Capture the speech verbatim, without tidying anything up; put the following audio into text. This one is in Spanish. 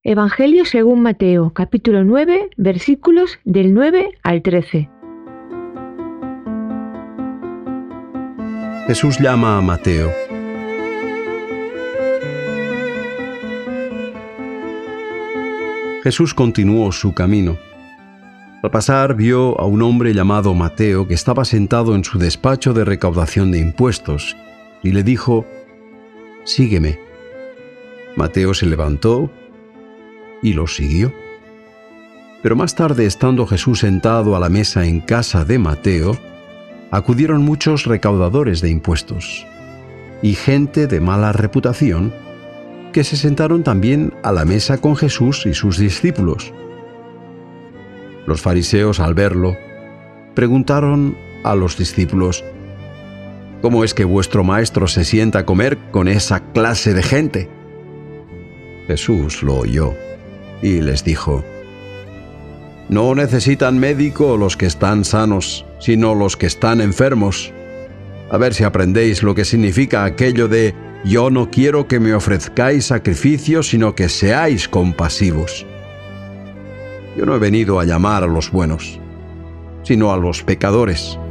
Evangelio según Mateo, capítulo nueve, versículos del nueve al trece. Jesús llama a Mateo. Jesús continuó su camino. Al pasar vio a un hombre llamado Mateo que estaba sentado en su despacho de recaudación de impuestos y le dijo: «Sígueme». Mateo se levantó y lo siguió. Pero más tarde, estando Jesús sentado a la mesa en casa de Mateo, acudieron muchos recaudadores de impuestos y gente de mala reputación que se sentaron también a la mesa con Jesús y sus discípulos. Los fariseos, al verlo, preguntaron a los discípulos: «¿Cómo es que vuestro maestro se sienta a comer con esa clase de gente?». Jesús lo oyó y les dijo: «No necesitan médico los que están sanos, sino los que están enfermos. A ver si aprendéis lo que significa aquello de: yo no quiero que me ofrezcáis sacrificios, sino que seáis compasivos. Yo no he venido a llamar a los buenos, sino a los pecadores».